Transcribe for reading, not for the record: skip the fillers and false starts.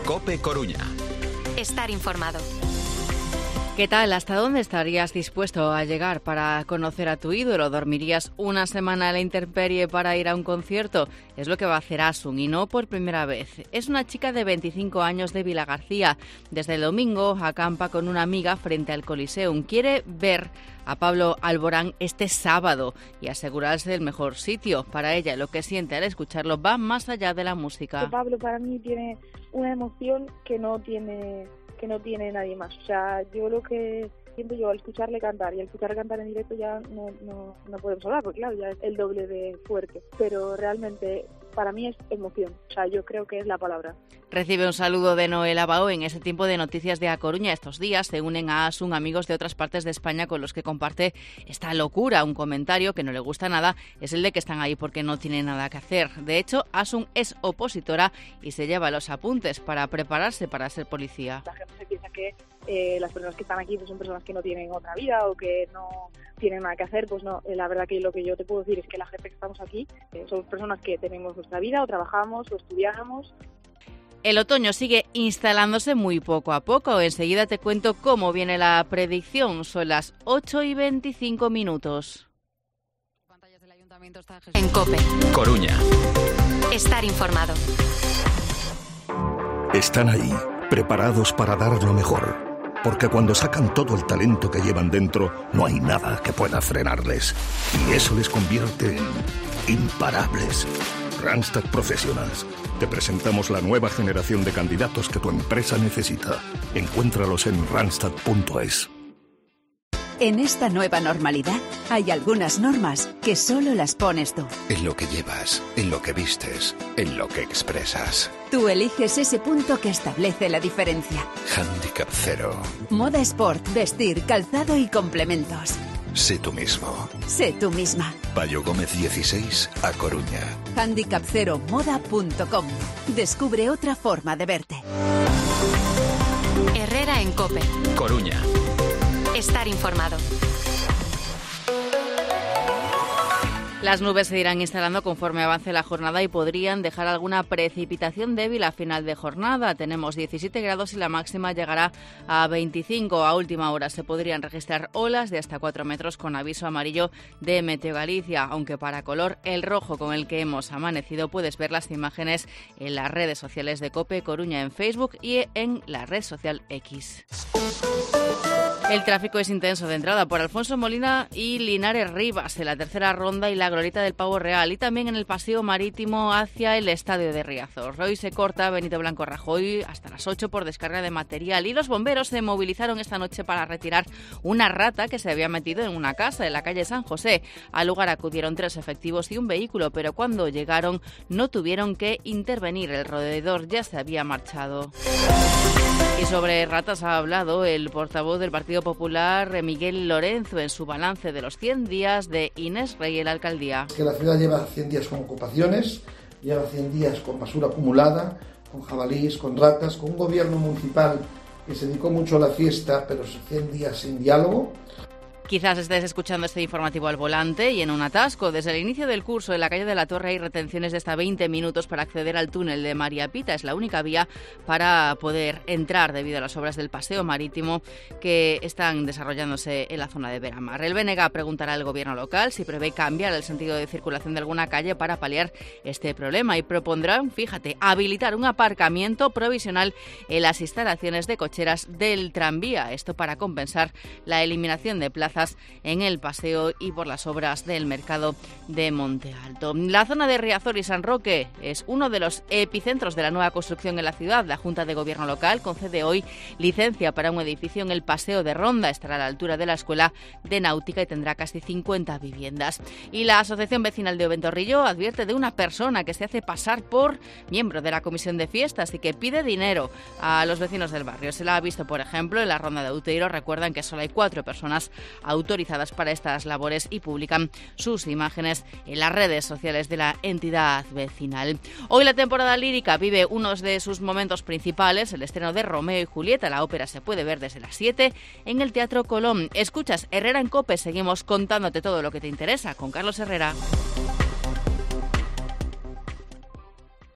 COPE Coruña. Estar informado. ¿Qué tal? ¿Hasta dónde estarías dispuesto a llegar para conocer a tu ídolo? ¿Dormirías una semana a la intemperie para ir a un concierto? Es lo que va a hacer Asun, y no por primera vez. Es una chica de 25 años de Vilagarcía. Desde el domingo acampa con una amiga frente al Coliseum. Quiere ver a Pablo Alborán este sábado y asegurarse del mejor sitio. Para ella, lo que siente al escucharlo va más allá de la música. Pablo para mí tiene una emoción que no tiene nadie más. O sea, yo lo que siento yo al escucharle cantar, y al escucharle cantar en directo ya no podemos hablar, porque claro, ya es el doble de fuerte, pero realmente para mí es emoción. O sea, yo creo que es la palabra. Recibe un saludo de Noel Abao. En ese tiempo de noticias de A Coruña estos días se unen a Asun amigos de otras partes de España con los que comparte esta locura. Un comentario que no le gusta nada es el de que están ahí porque no tienen nada que hacer. De hecho, Asun es opositora y se lleva los apuntes para prepararse para ser policía. La gente se piensa que las personas que están aquí pues son personas que no tienen otra vida o que no tienen nada que hacer. Pues no, la verdad que lo que yo te puedo decir es que la gente que estamos aquí somos personas que tenemos nuestra vida, o trabajamos o estudiamos. El otoño sigue instalándose muy poco a poco. Enseguida te cuento cómo viene la predicción. Son las 8:25. En COPE Coruña. Estar informado. Están ahí, preparados para dar lo mejor. Porque cuando sacan todo el talento que llevan dentro, no hay nada que pueda frenarles. Y eso les convierte en imparables. Randstad Professionals. Te presentamos la nueva generación de candidatos que tu empresa necesita. Encuéntralos en randstad.es. En esta nueva normalidad hay algunas normas que solo las pones tú. En lo que llevas, en lo que vistes, en lo que expresas. Tú eliges ese punto que establece la diferencia. Handicap Cero. Moda sport, vestir, calzado y complementos. Sé tú mismo. Sé tú misma. Payo Gómez 16, A Coruña. handicapceromoda.com. Descubre otra forma de verte. Herrera en COPE Coruña. Estar informado. Las nubes se irán instalando conforme avance la jornada y podrían dejar alguna precipitación débil a final de jornada. Tenemos 17 grados y la máxima llegará a 25. A última hora se podrían registrar olas de hasta 4 metros con aviso amarillo de Meteo Galicia, aunque para color el rojo con el que hemos amanecido. Puedes ver las imágenes en las redes sociales de COPE Coruña en Facebook y en la red social X. El tráfico es intenso de entrada por Alfonso Molina y Linares Rivas en la tercera ronda y la glorieta del Pavo Real, y también en el paseo marítimo hacia el estadio de Riazor. Hoy se corta Benito Blanco Rajoy hasta las 8 por descarga de material, y los bomberos se movilizaron esta noche para retirar una rata que se había metido en una casa en la calle San José. Al lugar acudieron 3 efectivos y un vehículo, pero cuando llegaron no tuvieron que intervenir. El roedor ya se había marchado. Y sobre ratas ha hablado el portavoz del Partido Popular, Miguel Lorenzo, en su balance de los 100 días de Inés Rey en la alcaldía. Que la ciudad lleva 100 días con ocupaciones, lleva 100 días con basura acumulada, con jabalíes, con ratas, con un gobierno municipal que se dedicó mucho a la fiesta, pero 100 días sin diálogo. Quizás estés escuchando este informativo al volante y en un atasco. Desde el inicio del curso en la calle de la Torre hay retenciones de hasta 20 minutos para acceder al túnel de María Pita. Es la única vía para poder entrar debido a las obras del paseo marítimo que están desarrollándose en la zona de Beramar. El BNG preguntará al gobierno local si prevé cambiar el sentido de circulación de alguna calle para paliar este problema, y propondrán, fíjate, habilitar un aparcamiento provisional en las instalaciones de cocheras del tranvía. Esto para compensar la eliminación de plazas en el paseo y por las obras del mercado de Monte Alto. La zona de Riazor y San Roque es uno de los epicentros de la nueva construcción en la ciudad. La Junta de Gobierno local concede hoy licencia para un edificio en el Paseo de Ronda. Estará a la altura de la Escuela de Náutica y tendrá casi 50 viviendas. Y la Asociación Vecinal de Oventorrillo advierte de una persona que se hace pasar por miembro de la Comisión de Fiestas y que pide dinero a los vecinos del barrio. Se la ha visto, por ejemplo, en la Ronda de Outeiro. Recuerdan que solo hay 4 personas autorizadas para estas labores y publican sus imágenes en las redes sociales de la entidad vecinal. Hoy la temporada lírica vive uno de sus momentos principales, el estreno de Romeo y Julieta. La ópera se puede ver desde las 7 en el Teatro Colón. Escuchas Herrera en COPE, seguimos contándote todo lo que te interesa con Carlos Herrera.